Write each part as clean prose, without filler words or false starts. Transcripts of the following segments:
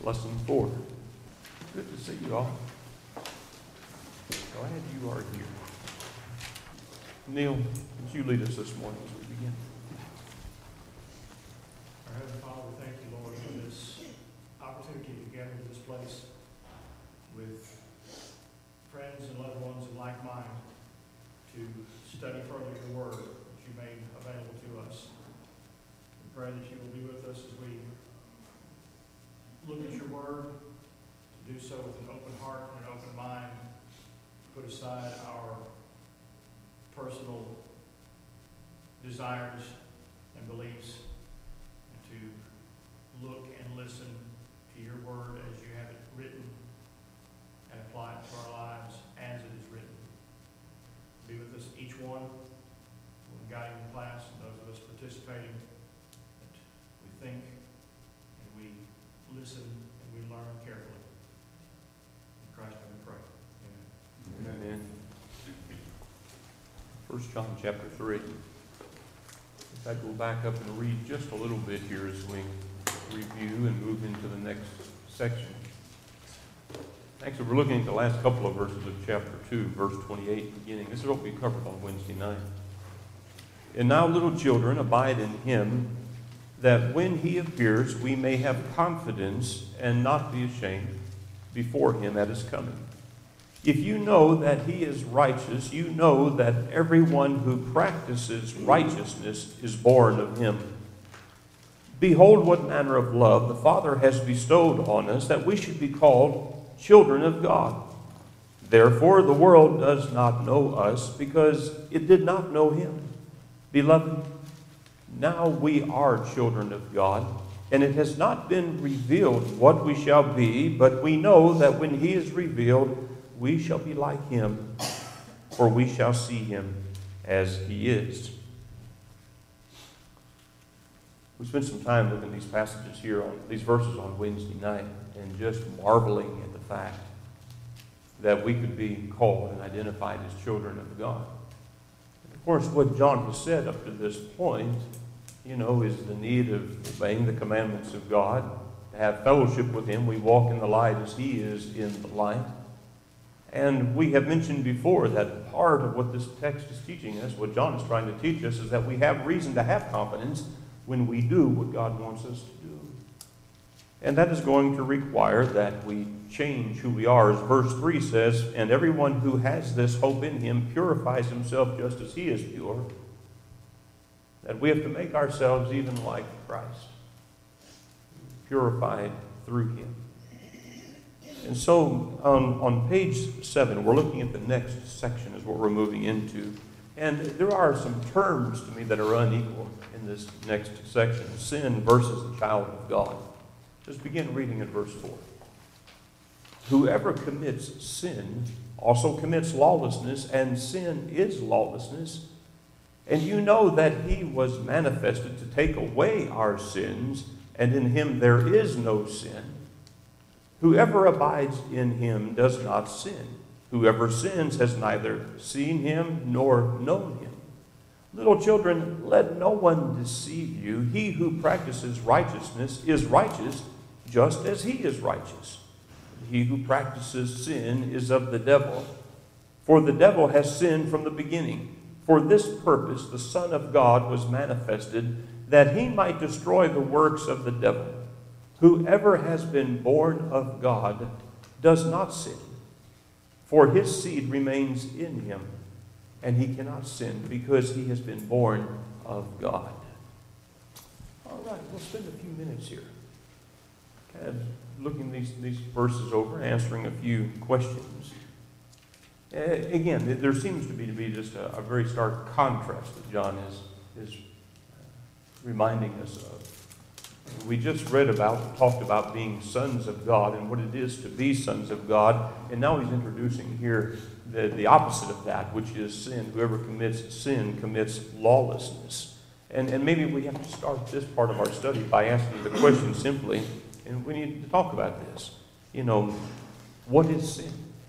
Lesson 4. Good to see you all. Glad you are here. Neil, would you lead us this morning as we begin? Our Heavenly Father, we thank you, Lord, for this opportunity to gather in this place with friends and loved ones of like mind to study further your word that you made available to us. We pray that you will be with us as we look at your word, to do so with an open heart and an open mind, put aside our personal desires and beliefs, and to look and listen to your word as you have it written and apply it to our lives as it is written. Be with us, each one, when guiding the class, and those of us participating, that we think and we listen and we learn carefully. In Christ's name we pray. Amen. Amen. 1 John chapter 3. If I go back up and read just a little bit here as we review and move into the next section. Actually, we're looking at the last couple of verses of chapter 2, verse 28 beginning. This is what we covered on Wednesday night. And now, little children, abide in him, that when he appears, we may have confidence and not be ashamed before him at his coming. If you know that he is righteous, you know that everyone who practices righteousness is born of him. Behold, what manner of love the Father has bestowed on us, that we should be called children of God. Therefore, the world does not know us, because it did not know him. Beloved, now we are children of God, and it has not been revealed what we shall be, but we know that when he is revealed, we shall be like him, for we shall see him as he is. We spent some time looking at these passages here, on these verses on Wednesday night, and just marveling at the fact that we could be called and identified as children of God. And of course, what John has said up to this point, is the need of obeying the commandments of God, to have fellowship with him. We walk in the light as he is in the light. And we have mentioned before that part of what this text is teaching us, what John is trying to teach us, is that we have reason to have confidence when we do what God wants us to do. And that is going to require that we change who we are. As verse 3 says, and everyone who has this hope in him purifies himself just as he is pure. That we have to make ourselves even like Christ, purified through him. And so on page 7, we're looking at the next section is what we're moving into. And there are some terms to me that are unequal in this next section. Sin versus the child of God. Just begin reading at verse 4. Whoever commits sin also commits lawlessness, and sin is lawlessness. And you know that he was manifested to take away our sins, and in him there is no sin. Whoever abides in him does not sin. Whoever sins has neither seen him nor known him. Little children, let no one deceive you. He who practices righteousness is righteous, just as he is righteous. He who practices sin is of the devil, for the devil has sinned from the beginning. For this purpose the Son of God was manifested, that he might destroy the works of the devil. Whoever has been born of God does not sin, for his seed remains in him, and he cannot sin because he has been born of God. All right, we'll spend a few minutes here kind of looking these verses over, answering a few questions. Again, there seems to be just a very stark contrast that John is reminding us of. We just talked about being sons of God and what it is to be sons of God. And now he's introducing here the opposite of that, which is sin. Whoever commits sin commits lawlessness. And maybe we have to start this part of our study by asking the question simply, and we need to talk about this. What is sin?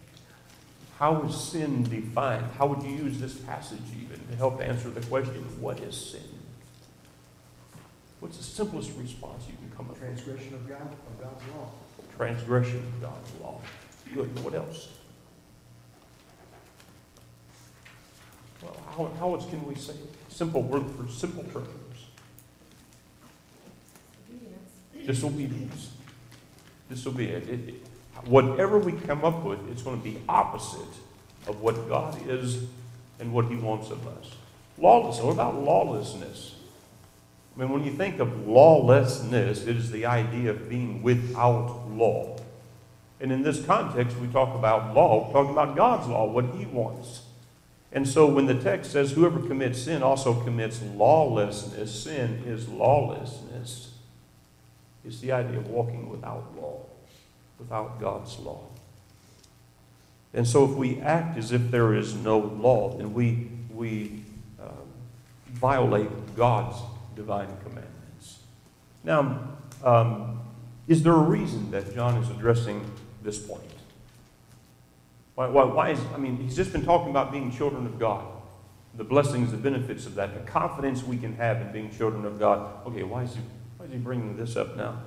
How is sin defined? How would you use this passage even to help answer the question, what is sin? What's the simplest response you can come up with? Transgression of God's law. transgression of God's law. Good. What else? Well, how else can we say it? Simple word for simple terms. Disobedience. Disobedience. Whatever we come up with, it's going to be opposite of what God is and what He wants of us. Lawlessness. What about lawlessness? I mean, when you think of lawlessness, it is the idea of being without law. And in this context, we talk about law, talking about God's law, what He wants. And so when the text says, whoever commits sin also commits lawlessness, sin is lawlessness. It's the idea of walking without law, without God's law. And so if we act as if there is no law, then we violate God's divine commandments. Now, is there a reason that John is addressing this point? Why is, he's just been talking about being children of God, the blessings, the benefits of that, the confidence we can have in being children of God. Okay, why is he bringing this up now?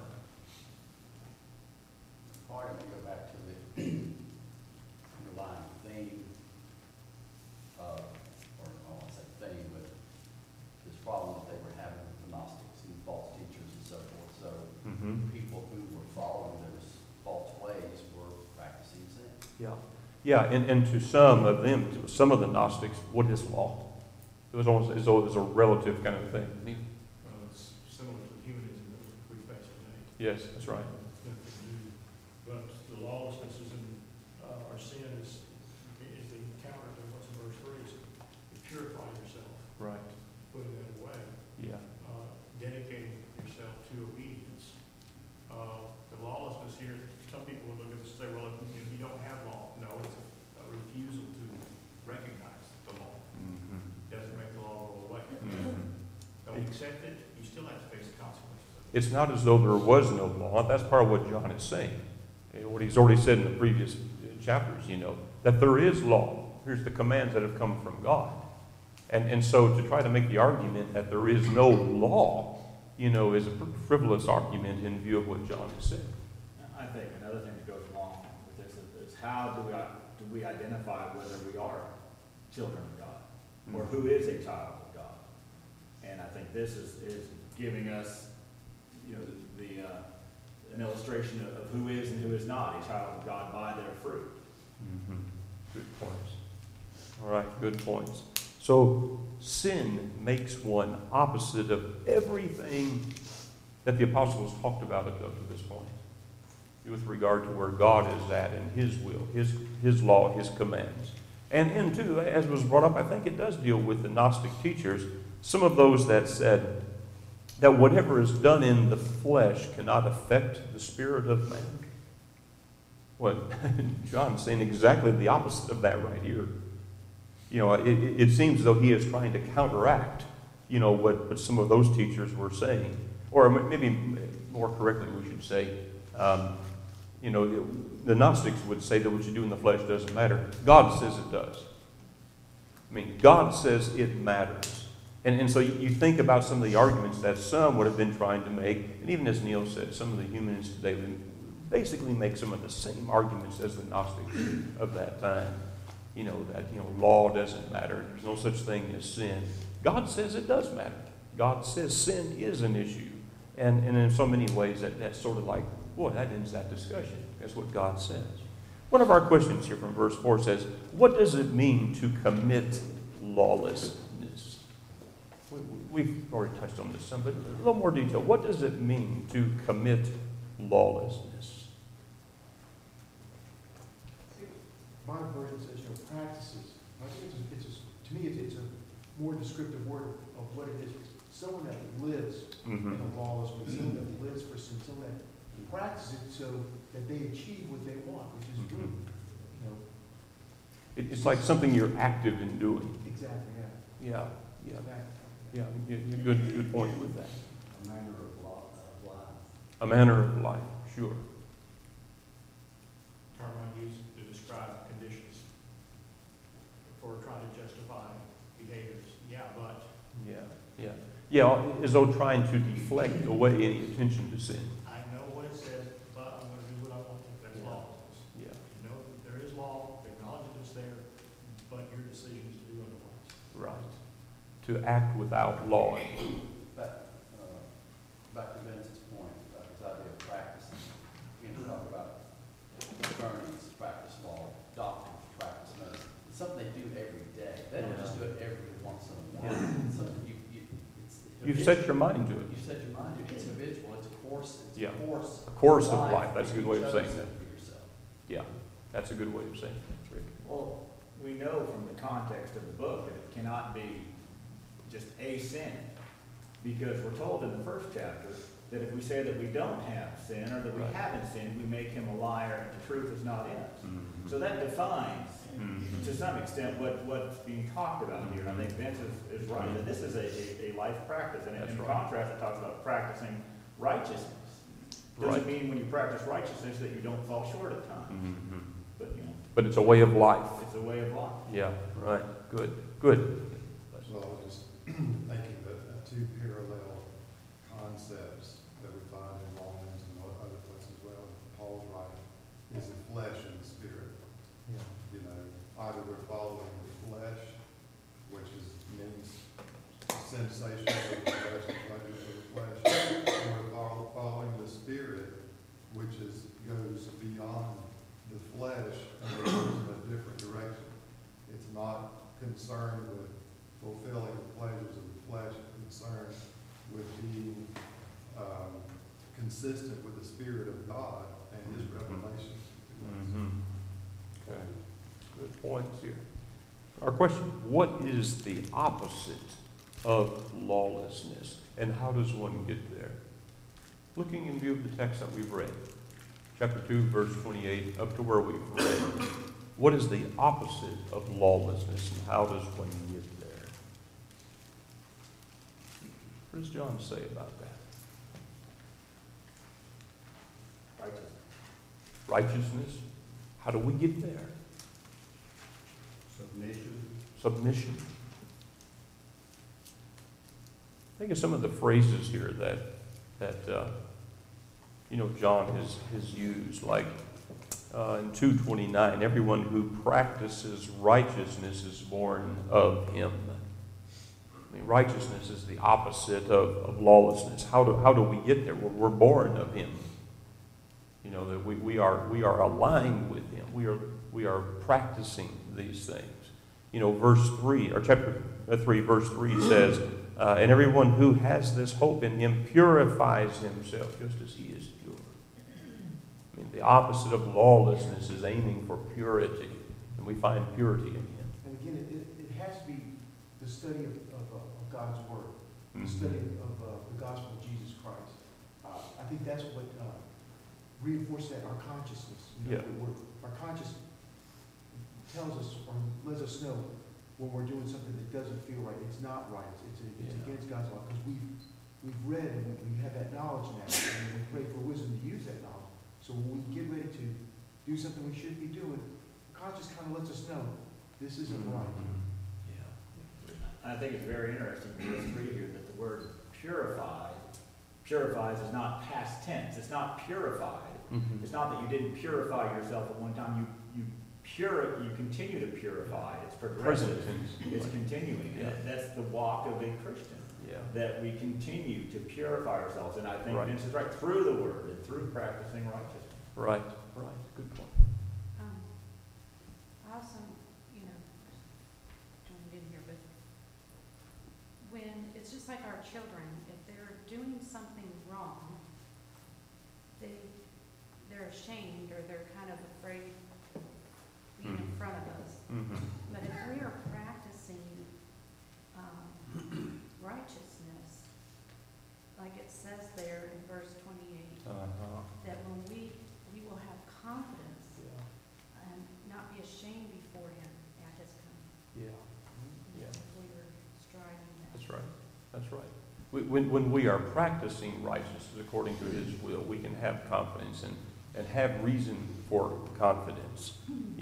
Part of it go back to the underlying theme of, or I won't say theme, but this problem that they were having with the Gnostics and false teachers and so forth. So people who were following those false ways were practicing sin. Yeah, and to some of them, to some of the Gnostics, what is law? It was almost as though it was a relative kind of thing. It's similar to humanism that we face today. Yes, that's right. But the lawlessness is in our sin is the counter to what's in verse 3. So you purify yourself, Right. putting that away, Yeah. dedicating yourself to obedience. The lawlessness here, some people will look at this and say, well, you don't have law. No, it's a refusal to recognize the law. Doesn't make the law go away. Don't accept it, you still have to face the consequences of it. It's not as though there was no law. That's part of what John is saying. What he's already said in the previous chapters, that there is law. Here's the commands that have come from God. And so to try to make the argument that there is no law, is a frivolous argument in view of what John has said. I think another thing that goes along with this is how do we identify whether we are children of God or who is a child of God? And I think this is giving us, an illustration of who is and who is not a child of God by their fruit. Good points. All right, good points. So sin makes one opposite of everything that the apostles talked about up to this point, with regard to where God is at and His will, His law, His commands. And too, as was brought up, I think it does deal with the Gnostic teachers, some of those that said that whatever is done in the flesh cannot affect the spirit of man. Well, John's saying exactly the opposite of that right here. It seems as though he is trying to counteract, what some of those teachers were saying. Or maybe more correctly, we should say, the Gnostics would say that what you do in the flesh doesn't matter. God says it does. God says it matters. And so you think about some of the arguments that some would have been trying to make, and even as Neil said, some of the humanists today would basically make some of the same arguments as the Gnostics of that time. Law doesn't matter. There's no such thing as sin. God says it does matter. God says sin is an issue. And in so many ways, that's sort of like, boy, that ends that discussion. That's what God says. One of our questions here from verse 4 says, what does it mean to commit lawlessness? We've already touched on this some, but a little more detail. What does it mean to commit lawlessness? My version says, practices. I think to me, it's a more descriptive word of what it is. Someone that lives in a lawless way, someone that lives for sin, someone that practices it so that they achieve what they want, which is good. It's like something you're active in doing. Exactly, yeah. Yeah. Exactly. Good point with that. A manner of life. A manner of life, sure. Term I use to describe conditions for trying to justify behaviors. Yeah, but. Yeah, as though trying to deflect away any attention to sin. I know what it says, but I'm going to do what I'm to act without law. Back to Vince's point about this idea of practicing. You know, talk about attorneys practice law, doctors practice medicine. It's something they do every day. They don't just do it every once in a while. It's something You set your mind to it. You set your mind to it. It's habitual. It's a course. It's Yeah. a course. A course of life. That's a good way of saying that. For yourself. Yeah, that's a good way of saying it, Rick. Well, we know from the context of the book that it cannot be just a sin. Because we're told in the first chapter that if we say that we don't have sin or that we Right. haven't sinned, we make him a liar and the truth is not in us. Mm-hmm. So that defines, Mhm. to some extent, what's being talked about here. And I think Vince is right, that this is a life practice. And That's in right. contrast, it talks about practicing righteousness. Right. Doesn't mean when you practice righteousness that you don't fall short at times. Mhm. But, you know, But it's a way of life. it's a way of life. Yeah, right. Good, good. Well, I was just thinking that two parallel concepts that we find in Romans and other places as well, Paul's writing, is the flesh and the spirit. You know, either we're following the flesh, which means sensation of the flesh, the pleasures of the flesh, or we're following the spirit, which goes beyond the flesh and goes in a different direction. It's not concerned with fulfilling the pleasures of the flesh, it's concerned with being consistent with the Spirit of God and His revelation. Mhm. Okay, good points here. Our question, what is the opposite of lawlessness, and how does one get there? Looking in view of the text that we've read, chapter 2, verse 28, up to where we've read, what is the opposite of lawlessness, and how does one get there? What does John say about that? Righteousness. How do we get there? Submission. Think of some of the phrases here that John has used, like in 2:29, everyone who practices righteousness is born of him. I mean, righteousness is the opposite of lawlessness. How do we get there? We're born of him. You know, that we are aligned with him. We are practicing these things. You know, verse 3, or chapter 3, verse 3 says, and everyone who has this hope in him purifies himself just as he is pure. I mean, the opposite of lawlessness is aiming for purity, and we find purity in him. And again, it has to be the study of God's Word, the Mhm. study of the gospel of Jesus Christ. I think that's what reinforces that, our consciousness. You know, Yeah. that our conscience tells us or lets us know when we're doing something that doesn't feel right. It's not right. It's Yeah. against God's law, because we've read and we have that knowledge now, and we pray for wisdom to use that knowledge. So when we get ready to do something we should be doing, conscience kind of lets us know this isn't right. I think it's very interesting in verse 3 here that the word purifies is not past tense. It's not purified. Mhm. It's not that you didn't purify yourself at one time. You continue to purify. It's progressive. Present tense. It's continuing. Yeah. And that's the walk of a Christian. Yeah. That we continue to purify ourselves. And I think Right. Vince is right, through the word and through practicing righteousness. Right. Good point. I also, joined in here, but when, it's just like our children, if they're doing something wrong, they're ashamed or they're kind of afraid being in front of us. Mhm. But if we are practicing righteousness, like it says there in verse 28, Uh-huh. that when we will have confidence and not be ashamed before him at his coming. Yeah. Yeah. If we are striving that. That's right. That's right. When we are practicing righteousness according to his will, we can have confidence and have reason for confidence.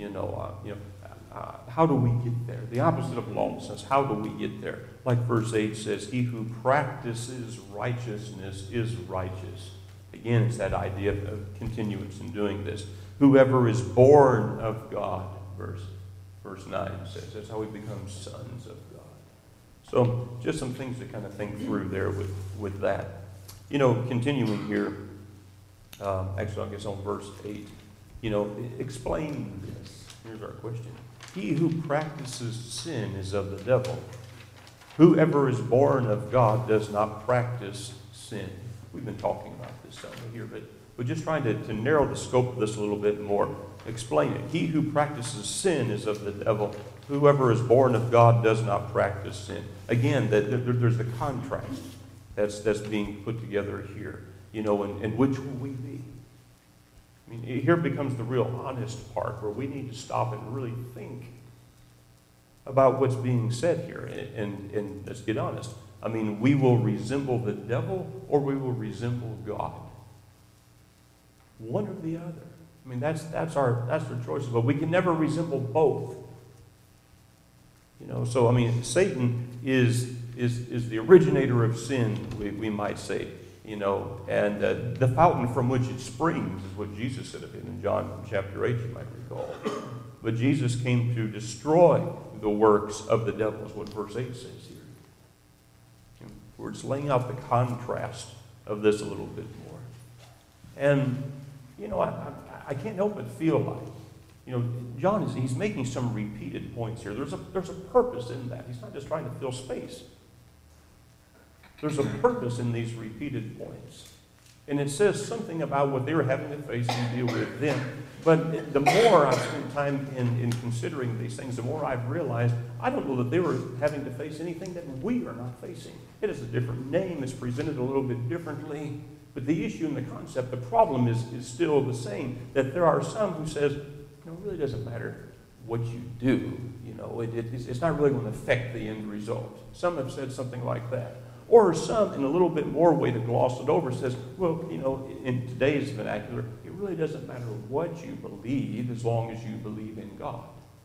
How do we get there? The opposite of lawlessness. How do we get there? Like verse 8 says, he who practices righteousness is righteous. Again, it's that idea of continuance in doing this. Whoever is born of God, verse 9 says. That's how we become sons of God. So just some things to kind of think through there with that. Continuing here, actually I guess on verse 8, explain this. Here's our question. He who practices sin is of the devil. Whoever is born of God does not practice sin. We've been talking about this some here, but we're just trying to narrow the scope of this a little bit more. Explain it. He who practices sin is of the devil. Whoever is born of God does not practice sin. Again, there's the contrast that's being put together here. And which will we be? I mean, here becomes the real honest part where we need to stop and really think about what's being said here. And let's get honest. I mean, we will resemble the devil or we will resemble God. One or the other. I mean, that's our choices, but we can never resemble both. So I mean, Satan is the originator of sin, we might say. And the fountain from which it springs is what Jesus said of it in John chapter 8, you might recall. But Jesus came to destroy the works of the devil, is what verse 8 says here. We're just laying out the contrast of this a little bit more. And, I can't help but feel like, John he's making some repeated points here. There's a purpose in that. He's not just trying to fill space. There's a purpose in these repeated points. And it says something about what they were having to face and deal with then. But the more I've spent time in considering these things, the more I've realized I don't know that they were having to face anything that we are not facing. It is a different name. It's presented a little bit differently. But the issue and the concept, the problem is still the same. That there are some who says, it really doesn't matter what you do. It's not really going to affect the end result. Some have said something like that. Or some, in a little bit more way to gloss it over, says, well, in today's vernacular, it really doesn't matter what you believe as long as you believe in God.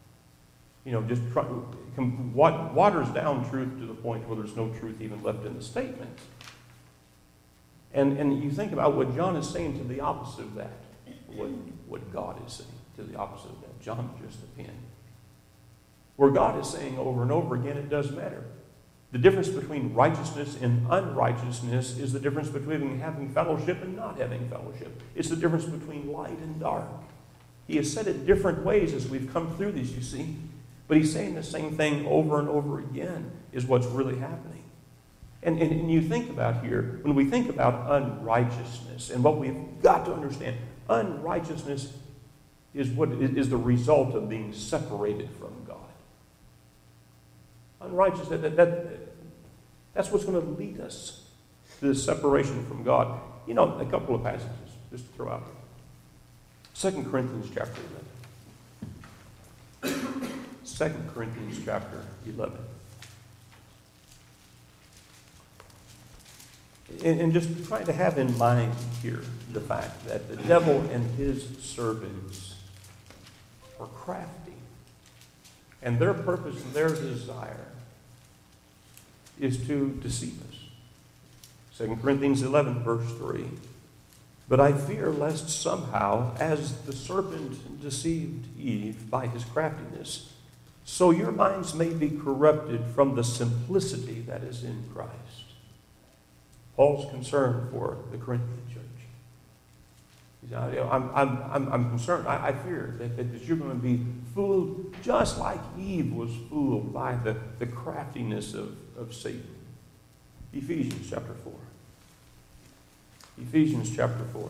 Waters down truth to the point where there's no truth even left in the statement. And you think about what John is saying to the opposite of that, what God is saying to the opposite of that. John just a pen. Where God is saying over and over again, it does matter. The difference between righteousness and unrighteousness is the difference between having fellowship and not having fellowship. It's the difference between light and dark. He has said it different ways as we've come through these, you see. But he's saying the same thing over and over again is what's really happening. And you think about here, when we think about unrighteousness, and what we've got to understand, unrighteousness is the result of being separated from God. Unrighteousness, that's what's going to lead us to this separation from God. A couple of passages, just to throw out here. 2 Corinthians chapter 11. 2 Corinthians chapter 11. And just trying to have in mind here the fact that the devil and his servants are crafty. And their purpose and their desire is to deceive us. 2 Corinthians 11, verse 3. But I fear lest somehow, as the serpent deceived Eve by his craftiness, so your minds may be corrupted from the simplicity that is in Christ. Paul's concerned for the Corinthian church. He said, I'm concerned. I fear that you're going to be fooled just like Eve was fooled by the craftiness of Satan. Ephesians chapter 4. Ephesians chapter 4.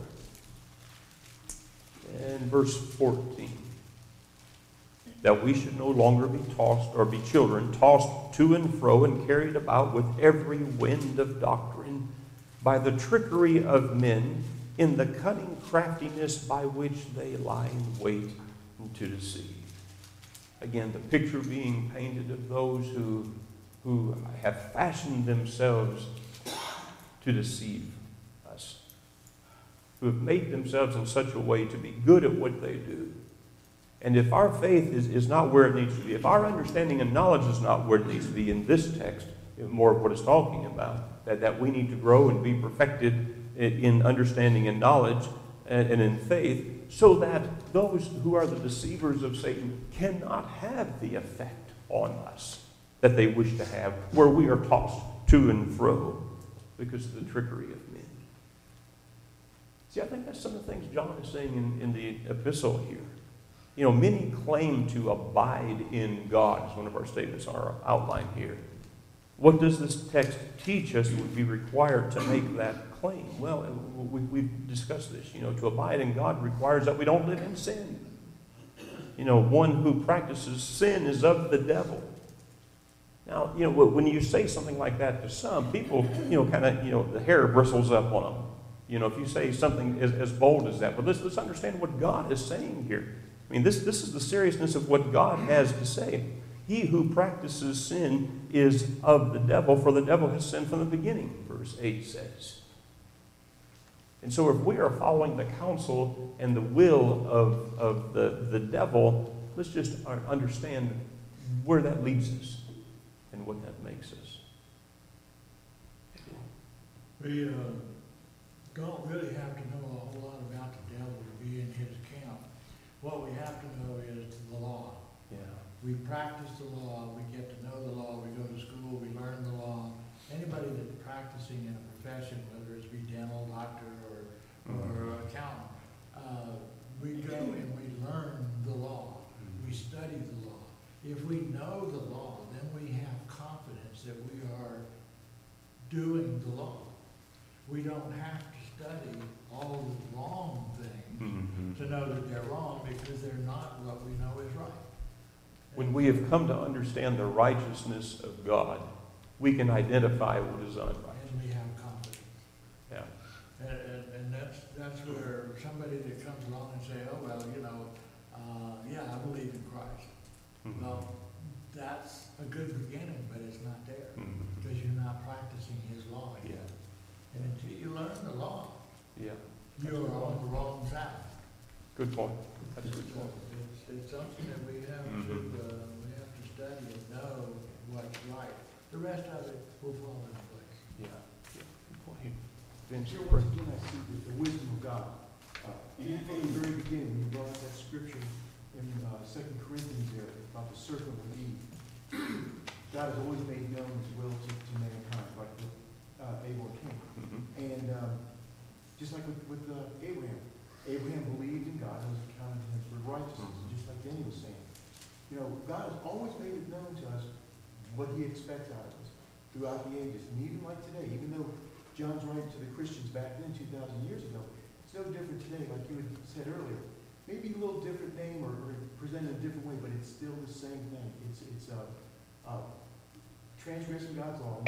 And verse 14. That we should no longer be tossed or be children, tossed to and fro and carried about with every wind of doctrine by the trickery of men in the cunning craftiness by which they lie in wait to deceive. Again, the picture being painted of those who have fashioned themselves to deceive us, who have made themselves in such a way to be good at what they do. And if our faith is not where it needs to be, if our understanding and knowledge is not where it needs to be in this text, more of what it's talking about, that we need to grow and be perfected in understanding and knowledge and in faith, so that those who are the deceivers of Satan cannot have the effect on us that they wish to have, where we are tossed to and fro because of the trickery of men. See, I think that's some of the things John is saying in the epistle here. You know, many claim to abide in God, is one of our statements on our outline here. What does this text teach us would be required to make that claim? Well, we've discussed this. You know, to abide in God requires that we don't live in sin. You know, one who practices sin is of the devil. Now, you know, when you say something like that to some people, you know, kind of, you know, the hair bristles up on them. You know, if you say something as bold as that. But let's understand what God is saying here. I mean, this is the seriousness of what God has to say. He who practices sin is of the devil, for the devil has sinned from the beginning, verse 8 says. And so if we are following the counsel and the will of the devil, let's just understand where that leads us and what that makes us. We don't really have to know a whole lot about the devil to be in his camp. What we have to know is the law. Yeah. We practice the law, we get to know the law, we go to school, we learn the law. Anybody that's practicing in a profession, whether it's be dental, doctor, or accountant, we go and we learn the law. We study the law. If we know the law, then we have confidence that we are doing the law. We don't have to study all the wrong things to know that they're wrong, because they're not what we know is right. When we have come to understand the righteousness of God, we can identify what is unright. And we have confidence. Yeah. And that's where somebody that comes along and say, oh, well, you know, yeah, I believe in Christ. Mm-hmm. Well, that's a good beginning, but it's not there, Mm-hmm. because you're not practicing his law yet. Yeah. And until you learn the law, Yeah. you're on the wrong side. Good point. That's a good So point. it's something that we have to study and know what's right. The rest of it will fall into place. Yeah. Yeah. Good point. Vince, Here, you once pray. again, I see the wisdom of God. Even from the very beginning, you brought up that scripture in 2 Corinthians there about the serpent with Eve. God has always made known his will to mankind, like with Abel and Cain. And just like with Abraham. Abraham believed in God and was accounted to him for righteousness, just like Danny was saying. You know, God has always made it known to us what he expects out of us throughout the ages. And even like today, even though John's writing to the Christians back then, 2,000 years ago, it's no different today, like you had said earlier. Maybe a little different name or presented a different way, but it's still the same thing. It's transgressing God's law,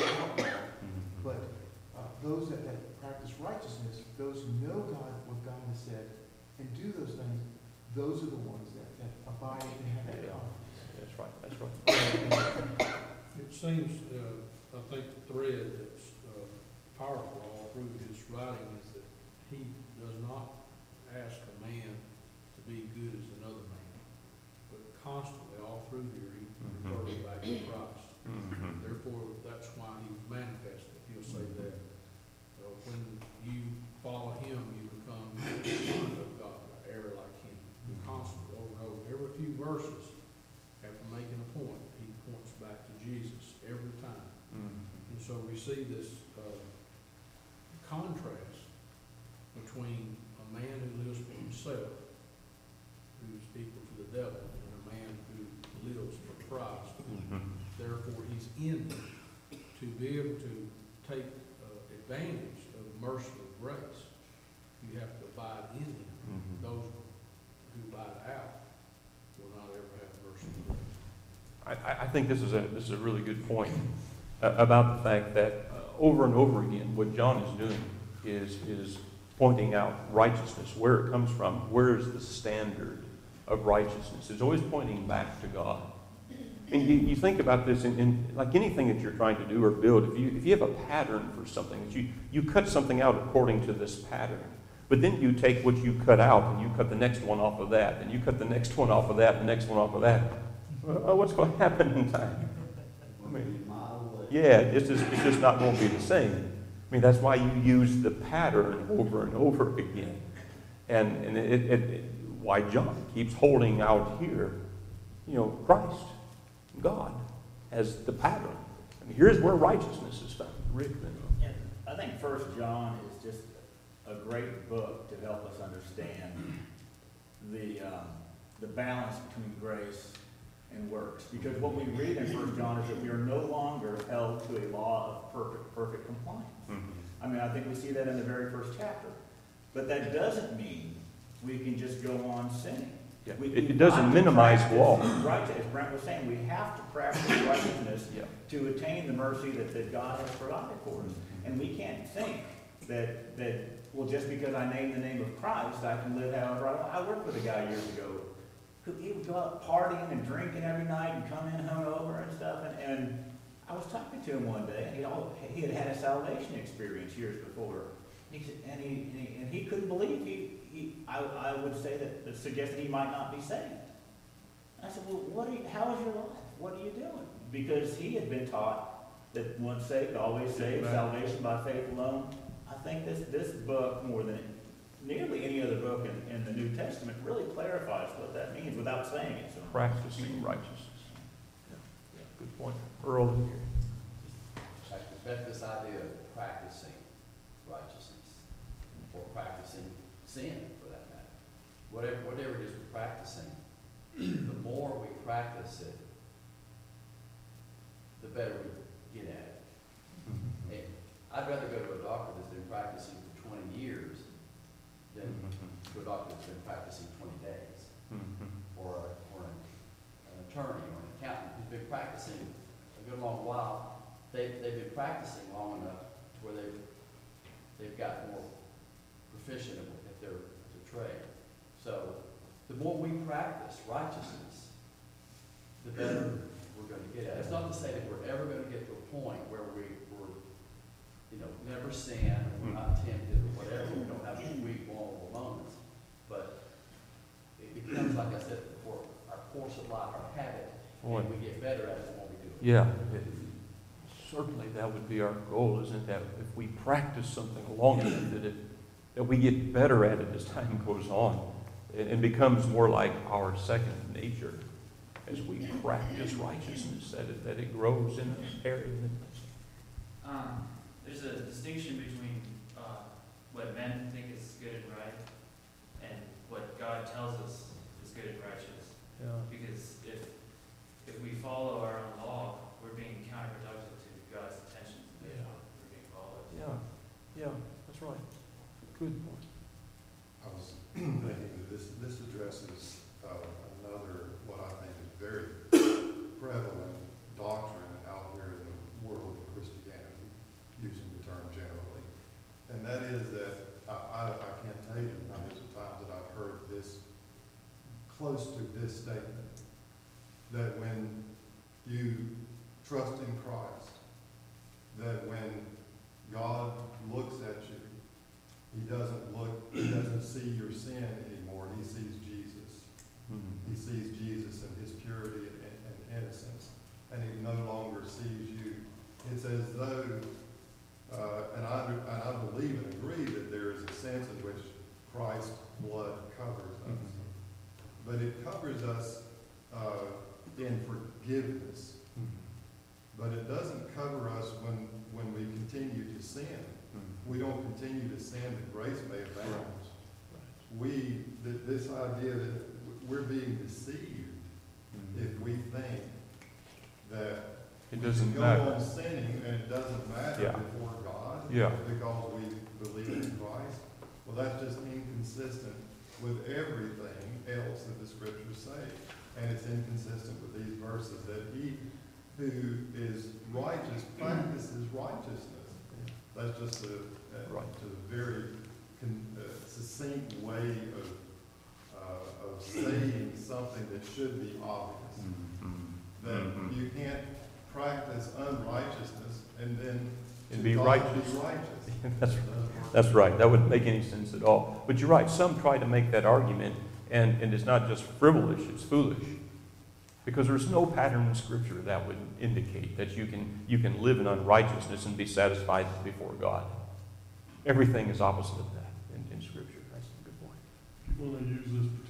but those that practice righteousness, those who know God, what God has said, and do those things, those are the ones that abide and have that confidence. That's right. That's right. It seems, I think the thread that's powerful all through his writing is that he does not ask a man to be good as another man, but constantly all through here he refers back to Christ. Therefore, that's why he manifested. He'll say that when you follow him, you become a son of God, an heir like him. Constantly over and over. Every few verses, after making a point, he points back to Jesus every time. And so we see this contrast between a man who lives for himself, who's equal to the devil, and a man who lives for Christ. Therefore, he's in them to be able to take advantage of mercy and grace. You have to abide in him. Those who abide out will not ever have mercy and grace. I think this is a really good point about the fact that over and over again, what John is doing is pointing out righteousness, where it comes from, where is the standard of righteousness. It's always pointing back to God. And you think about this in like anything that you're trying to do or build. If you have a pattern for something, you cut something out according to this pattern. But then you take what you cut out and you cut the next one off of that, and you cut the next one off of that, and the next one off of that. Well, what's going to happen in time? I mean, yeah, it's just not going to be the same. I mean, that's why you use the pattern over and over again. And why John keeps holding out here, you know, Christ, God, as the pattern. I mean, here's where righteousness is found. Rick, then. And I think 1 John is just a great book to help us understand the balance between grace and works. Because what we read in 1 John is that we are no longer held to a law of perfect compliance. I mean, I think we see that in the very first chapter. But that doesn't mean we can just go on sinning. Yeah. We It doesn't minimize law. Right, as Brent was saying, we have to practice righteousness Yeah. to attain the mercy that God has provided for us. And we can't think that, well, just because I name the name of Christ, I can live however I want. I worked with a guy years ago who he would go out partying and drinking every night and come in hungover and stuff. And I was talking to him one day, and he had had a salvation experience years before. He said, and he couldn't believe I would say that suggested he might not be saved. I said, well, how is your life? What are you doing? Because he had been taught that once saved, always saved, salvation by faith alone. I think this book, more than nearly any other book in the New Testament, really clarifies what that means without saying it. So. Practicing righteousness. Yeah. Good point. Earl here. This idea of practicing righteousness, or practicing sin, for that matter. Whatever it is we're practicing, the more we practice it, the better we get at it. And I'd rather go to a doctor that's been practicing for 20 years than to a doctor that's been practicing 20 days, or an attorney or an accountant who's been practicing a good long while. They've been practicing long enough to where they've got more proficient at their trade. So the more we practice righteousness, the better we're going to get at it. It's not to say that we're ever going to get to a point where we're never sin, we're not tempted or whatever. We don't have weak, vulnerable moments. But it becomes, like I said before, our course of life, our habit, and we get better at it the more we do it. Yeah. Certainly that would be our goal, isn't that? If we practice something long enough that we get better at it as time goes on. It becomes more like our second nature as we practice righteousness, that it grows in this area. There's a distinction between what men think is good and right and what God tells us is good and righteous. Yeah. Because if we follow our own law, we're being counterproductive to God's intentions. Yeah. We're being followed. Yeah, that's right. Good point. I was thinking that this addresses another, what I think is very prevalent doctrine out here in the world of Christianity, using the term generally. And that is that I can't tell you the numbers of times that I've heard this, close to this statement, that when you trust in Christ, that when God looks at you, He doesn't see your sin anymore. He sees Jesus. He sees Jesus and His purity and innocence, and He no longer sees you. It's as though, and I believe and agree that there is a sense in which Christ's blood covers us, but it covers us in forgiveness. But it doesn't cover us when we continue to sin. We don't continue to sin that grace may abound. This idea that we're being deceived if we think that It doesn't we matter. go on sinning and it doesn't matter Yeah. before God Yeah. because we believe in Christ. Well, that's just inconsistent with everything else that the Scriptures say. And it's inconsistent with these verses that he who is righteous practices righteousness. That's just a very succinct way of saying something that should be obvious. That you can't practice unrighteousness and then be God righteous. Be righteous. That's right. That wouldn't make any sense at all. But you're right. Some try to make that argument, and it's not just frivolous, it's foolish. Because there's no pattern in Scripture that would indicate that you can live in unrighteousness and be satisfied before God. Everything is opposite of that in Scripture. That's a good point. People want to use this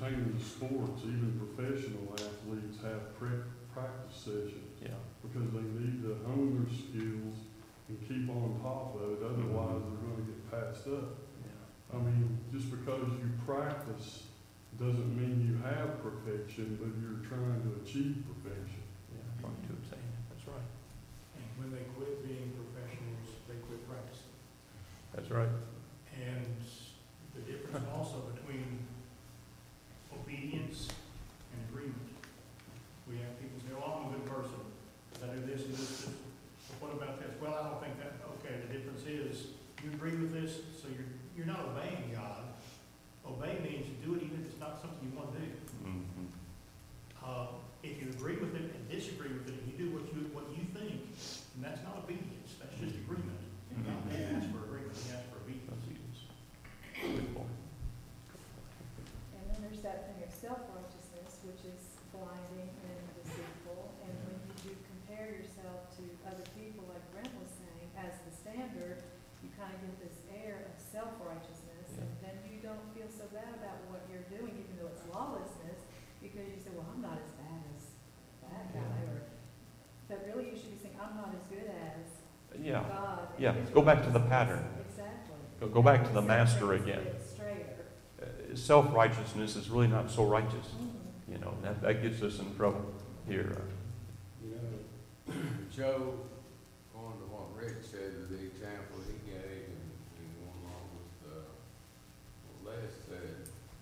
pertaining to sports, even professional athletes have practice sessions Yeah. because they need to hone their skills and keep on top of it, otherwise they're gonna get passed up. Yeah. I mean, just because you practice doesn't mean you have perfection, but you're trying to achieve perfection. Yeah, right, to obtain it, that's right. And when they quit being professionals, they quit practicing. That's right. And the difference also between obedience and agreement. We have people say, well, I'm a good person, I do this and this, but what about this? Well, I don't think that, okay, the difference is, you agree with this, so you're not obeying God. Obey means you do it even if it's not something you want to do. Mm-hmm. If you agree with it and disagree with it, and you do what you think, then that's not obedience, that's just agreement. And God didn't ask for agreement, he asked for obedience. Good point. And then there's that thing of self-righteousness, which is blinding and deceitful. And when you do compare yourself to other people, like Brent was saying, as the standard, you kind of get this air of self-righteousness. Yeah. And then you don't feel so bad about what you're doing, even though it's lawlessness, because you say, well, I'm not as bad as that guy. But really you should be saying, I'm not as good as Yeah. God. and Yeah. his Go back to the righteousness." pattern. Exactly. Go back to the That master separates again. it straighter. Self-righteousness is really not so righteous. Mhm. You know, that gets us in trouble here. You know, Joe, on to what Rick said, the example he gave, and going along with what Les said,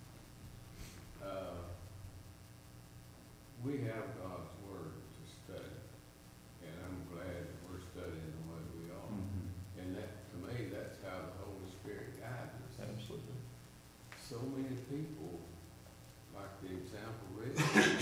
we have God's Word to study, and I'm glad that we're studying the way we are. Mm-hmm. And that, to me, that's how the Holy Spirit guides us. Absolutely. So many people, like the example Rick,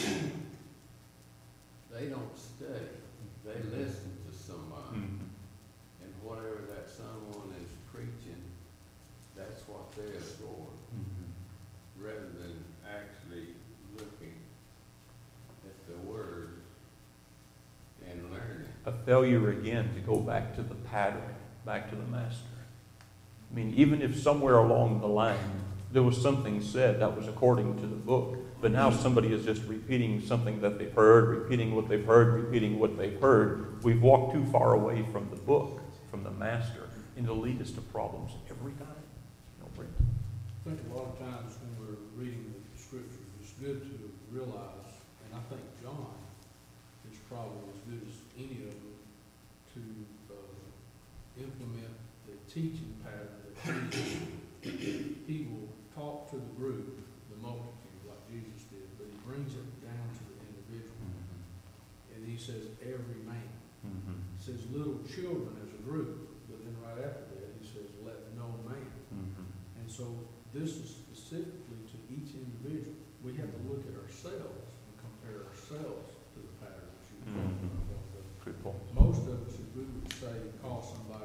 they don't study, they listen to somebody. Mm-hmm. And whatever that someone is preaching, that's what they absorb, Mm-hmm. rather than actually looking at the Word and learning. A failure again to go back to the pattern, back to the master. I mean, even if somewhere along the line there was something said that was according to the book, but now somebody is just repeating something that they've heard, repeating what they've heard, repeating what they've heard, we've walked too far away from the book, from the master, and it'll lead us to problems every time. You know, Brent? I think a lot of times when we're reading the scriptures, it's good to realize, and I think John is probably as good as any of them to implement the teaching pattern that he will talk to the group, the multitude, like Jesus did, but he brings it down to the individual. And he says, every man. Mm-hmm. He says, little children as a group, but then right after that, he says, let no man. Mm-hmm. And so this is specifically to each individual. We have to look at ourselves and compare ourselves to the pattern that you were talking about. Good point. Most of us, if we would say, call somebody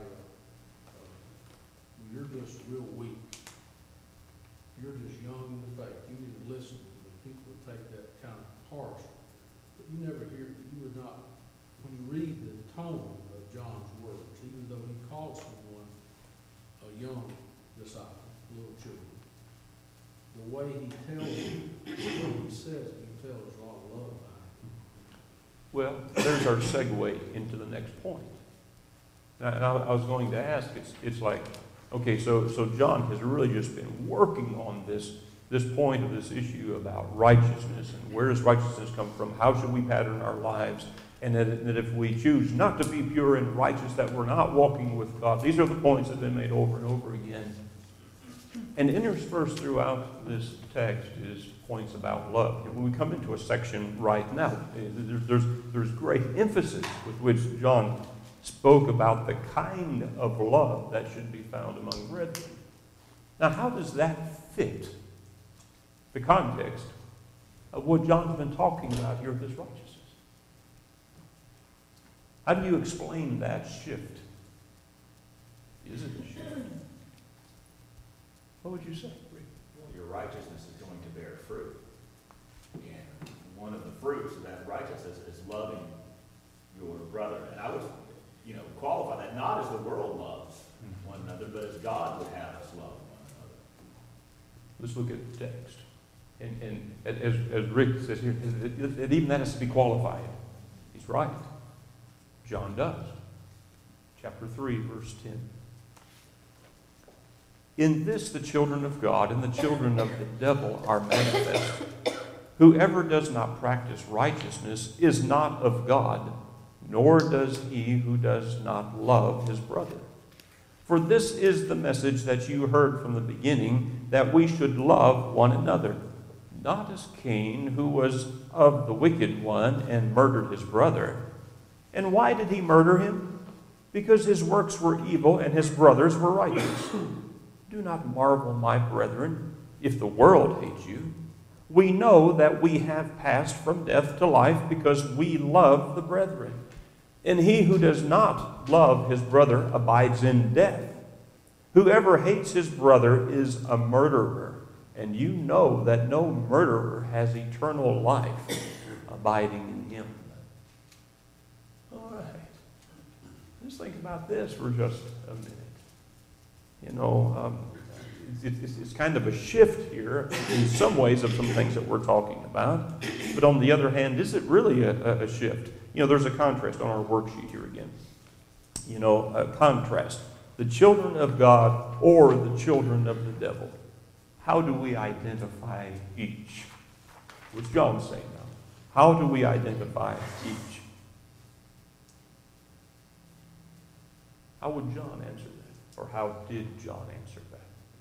you're just real weak, you're just young in the faith, you need to listen to them. People would take that kind of harsh. But you never hear, you would not, when you read the tone of John's words, even though he called someone a young disciple, little children, the way he tells them, what he says, you can tell there's a lot of love behind it. Well, there's our segue into the next point. And I was going to ask, it's like, okay, so John has really just been working on this point of this issue about righteousness and where does righteousness come from? How should we pattern our lives? And that if we choose not to be pure and righteous, that we're not walking with God. These are the points that have been made over and over again. And interspersed throughout this text is points about love. When we come into a section right now, there's great emphasis with which John spoke about the kind of love that should be found among brethren. Now, how does that fit the context of what John's been talking about here, this righteousness? How do you explain that shift? Is it a shift? What would you say? Well, your righteousness is going to bear fruit. And one of the fruits of that righteousness is loving your brother. And I would qualify that not as the world loves one another, but as God would have us love one another. Let's look at the text. And as Rick says here, that even that has to be qualified. He's right. John does. Chapter 3, verse 10. In this the children of God and the children of the devil are manifest. Whoever does not practice righteousness is not of God, nor does he who does not love his brother. For this is the message that you heard from the beginning, that we should love one another. Not as Cain, who was of the wicked one and murdered his brother. And why did he murder him? Because his works were evil and his brothers were righteous. Do not marvel, my brethren, if the world hates you. We know that we have passed from death to life because we love the brethren. And he who does not love his brother abides in death. Whoever hates his brother is a murderer, and you know that no murderer has eternal life abiding in him. All right. Just think about this for just a minute. You know, it's kind of a shift here in some ways of some things that we're talking about. But on the other hand, is it really a shift? You know, there's a contrast on our worksheet here again. You know, a contrast. The children of God or the children of the devil. How do we identify each? What's John saying now? How do we identify each? How would John answer that? Or how did John answer that?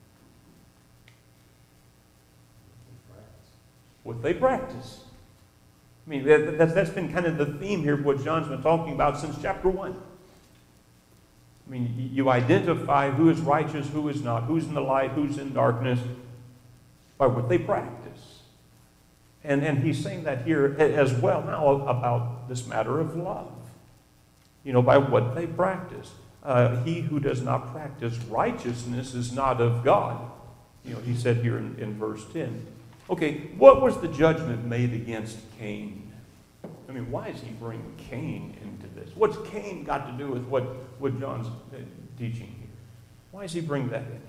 What they practice. I mean, that's been kind of the theme here of what John's been talking about since chapter 1. I mean, you identify who is righteous, who is not, who's in the light, who's in darkness, by what they practice. And he's saying that here as well now about this matter of love. You know, by what they practice. He who does not practice righteousness is not of God. You know, he said here in verse 10. Okay, what was the judgment made against Cain? I mean, why does he bring Cain into this? What's Cain got to do with what John's teaching here? Why does he bring that in here?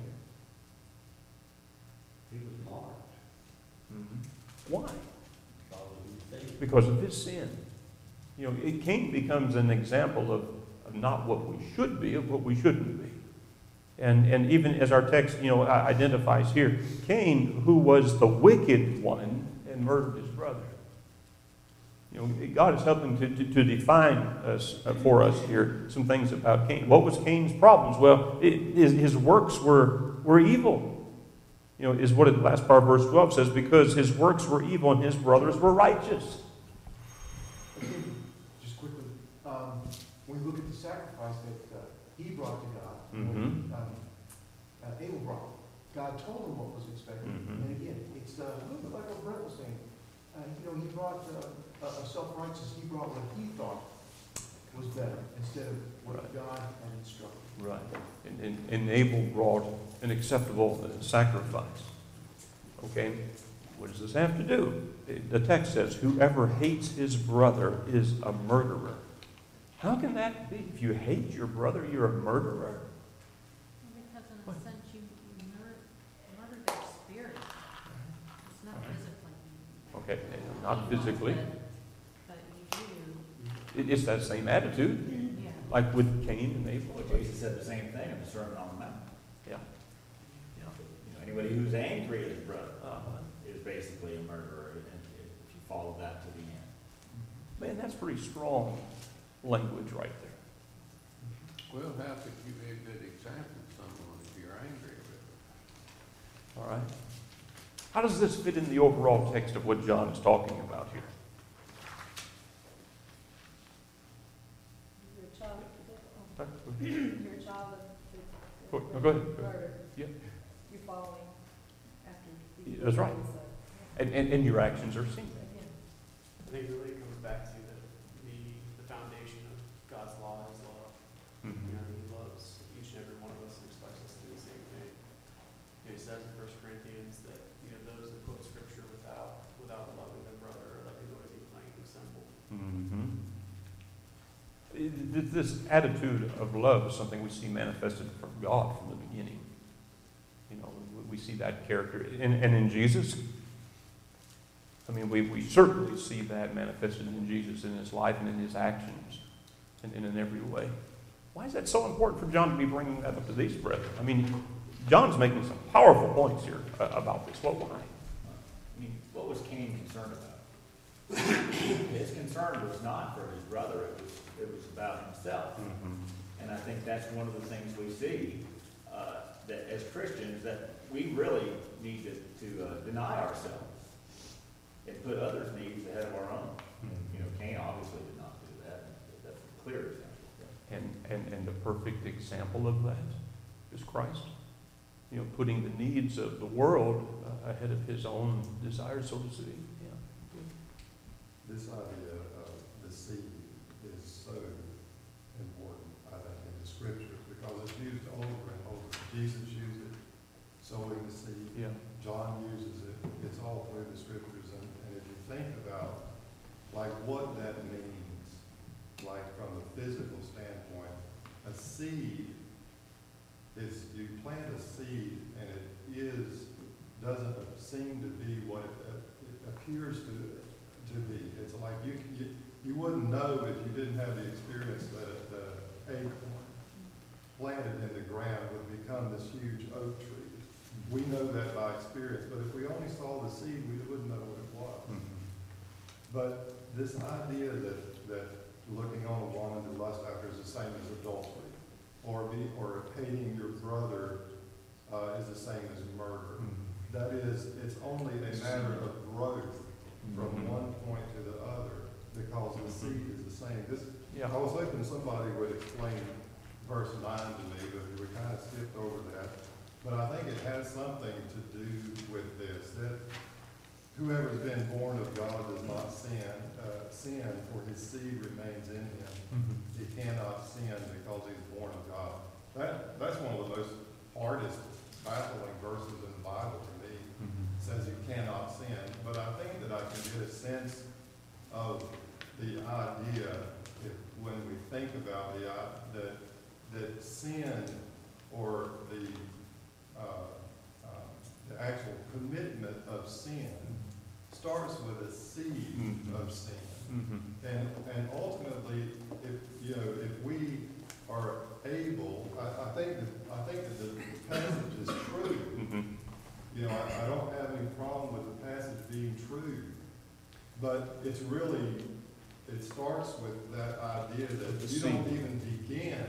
He was marked. Mm-hmm. Why? Because of his sin. You know, Cain becomes an example of not what we should be, of what we shouldn't be. And even as our text, you know, identifies here, Cain, who was the wicked one and murdered his brother. You know, God is helping to define us, for us here some things about Cain. What was Cain's problems? Well, his works were evil. You know, is what the last part of verse 12 says, because his works were evil and his brothers were righteous. Just quickly, when we look at the sacrifice that he brought to God, Mm-hmm. Abel brought, God told him what was expected. Mm-hmm. And again, it's a little bit like what Brent was saying. You know, he brought a self-righteous, he brought what he thought was better instead of what God had instructed. Right. And Abel brought an acceptable sacrifice. Okay? What does this have to do? The text says, whoever hates his brother is a murderer. How can that be? If you hate your brother, you're a murderer? Because in a sense, you murder their spirit. It's not physically. Okay, not physically. But you do. It's that same attitude, Yeah. like with Cain and Abel. Well, Jesus said the same thing in the Sermon on the Mount. Yeah. You know, anybody who's angry at his brother Uh-huh. is basically a murderer, if you follow that to the end. Man, that's pretty strong language right there. Well, how could you be a good example to someone if you're angry with them? All right. How does this fit in the overall text of what John is talking about here? You're a child Huh? you're a child of Go ahead. the murder. Yeah. You're following after. Yeah, that's right. And your actions are seen. I think really it comes back to the foundation of God's law is love. Mhm. You know, he loves each and every one of us and expects us to do the same thing. You know, he says in 1 Corinthians that, you know, those that quote scripture without loving their brother are like a noisy clanging cymbal. Mm-hmm. This attitude of love is something we see manifested from God from the beginning. You know, we see that character. And in Jesus, I mean, we certainly see that manifested in Jesus, in his life and in his actions, and in every way. Why is that so important for John to be bringing that up to these brethren? I mean, John's making some powerful points here about this. Why? I mean, what was Cain concerned about? His concern was not for his brother, it was about himself. And I think that's one of the things we see, that as Christians, that we really need to deny ourselves and put others' needs ahead of our own. You know, Cain obviously did not do that. That's a clear example. And the perfect example of that is Christ. You know, putting the needs of the world ahead of his own desires, so to speak. Yeah. This idea of the seed is so important, I think, in the scriptures, because it's used over and over. Jesus used it, sowing the seed. Yeah. John uses it. It's all through the scriptures. And if you think about, like, what that means, like, from a physical standpoint, a seed is, you plant a seed, and it doesn't seem to be what it appears to be. It's like you wouldn't know if you didn't have the experience that the acorn planted in the ground would become this huge oak tree. We know that by experience, but if we only saw the seed, we wouldn't know what it was. But this idea that looking on a woman to lust after is the same as adultery, or hating your brother is the same as murder. That is, it's only a matter of growth from one point to the other, because the seed is the same. I was hoping somebody would explain verse 9 to me, but we kind of skipped over that. But I think it has something to do with this, that whoever has been born of God does not sin, for his seed remains in him. He cannot sin because he's born of God. That's one of the most hardest, baffling verses in the Bible to me. It says you cannot sin. But I think that I can get a sense of the idea, when we think about that sin, or the actual commitment of sin, starts with a seed of sin. And ultimately, if we are able, I think that the passage is true. I don't have any problem with the passage being true, but it starts with that idea that you don't even begin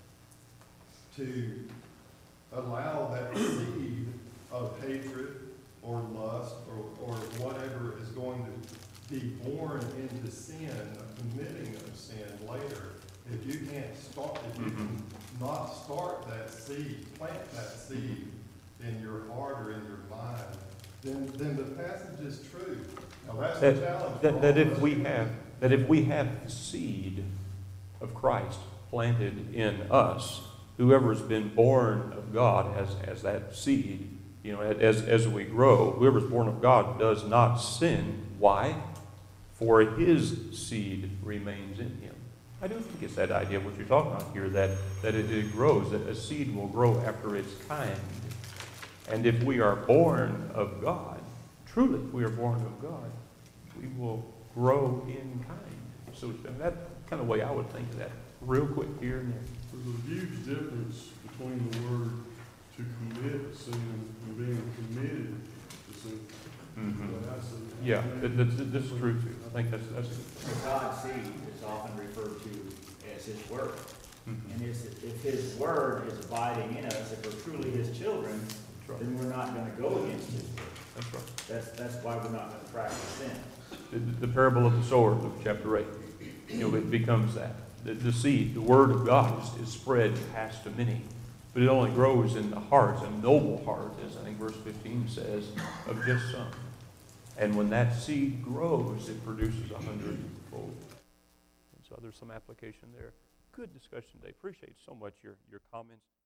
to allow that seed of hatred or lust or whatever is going to be born into sin, committing of sin later. If you can not start that seed, plant that seed in your heart or in your mind, then the passage is true. Now that's the challenge. That if we have the seed of Christ planted in us, whoever has been born of God as that seed, as we grow, whoever's born of God does not sin. Why? For his seed remains in him. I do think it's that idea, what you're talking about here, that it grows, that a seed will grow after its kind. And if we are born of God, truly we are born of God, we will grow in kind. So that's kind of the way I would think of that, real quick here and there. There's a huge difference between the word to commit sin and being committed to sin. Yeah, this is true too. I think that's God's seed is often referred to as his word. And if his word is abiding in us, if we're truly his children, then we're not going to go against his word. That's right. That's why we're not going to practice sin. The parable of the sower, Luke chapter 8, it becomes that. The seed, the word of God is spread past to many, but it only grows in the heart, a noble heart, as I think verse 15 says, of just some. And when that seed grows, it produces 100-fold. And so there's some application there. Good discussion today. Appreciate so much your comments.